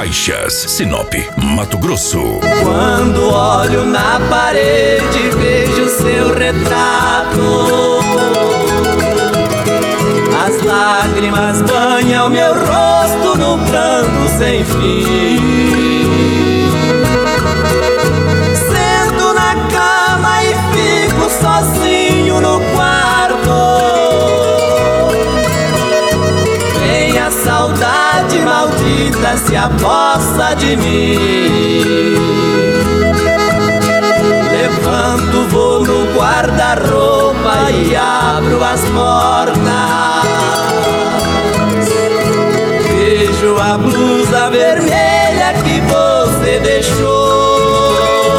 Baixas, Sinop, Mato Grosso. Quando olho na parede, vejo seu retrato. As lágrimas banham meu rosto no pranto sem fim. Sento na cama e fico sozinho no quarto. Vem a saudade maldita, se aposta de mim. Levanto, vou no guarda-roupa e abro as portas. Vejo a blusa vermelha que você deixou.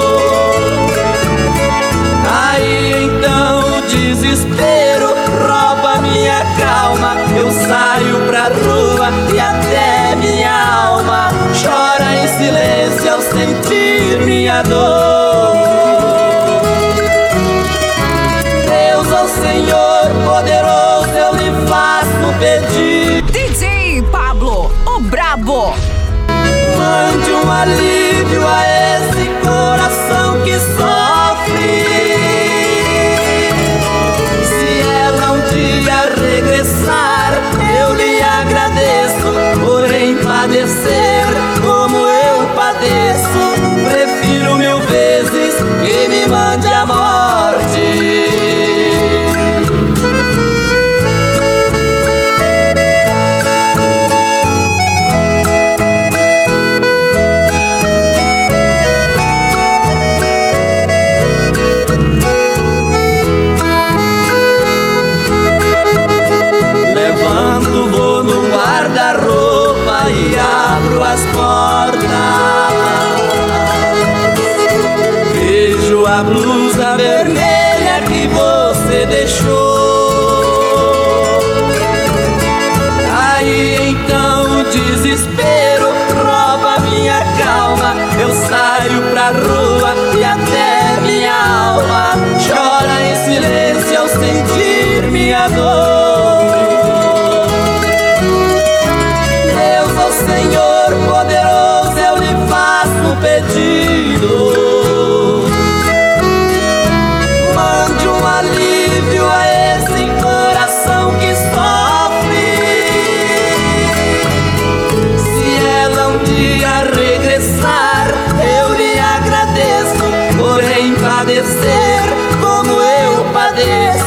Aí então o desespero rouba minha calma. Eu saio pra rua e até minha alma chora em silêncio ao sentir minha dor. Deus, ó Senhor poderoso, eu lhe faço pedir. DJ Pablo, o brabo. Mande um alívio a esse coração que sofre. Se ela um dia regressar, eu lhe agradeço. Porém padecer como eu padeço, prefiro mil vezes que me mande a morte. Levanto, vou no guarda-roupa e abro as portas. Vejo a blusa vermelha que você deixou. Aí então o desespero rouba minha calma. Eu saio pra rua e até minha alma chora em silêncio ao sentir minha dor. Deus, ó Senhor poderoso, eu lhe faço um pedido. Mande um alívio a esse coração que sofre. Se ela um dia regressar, eu lhe agradeço. Porém padecer como eu padeço,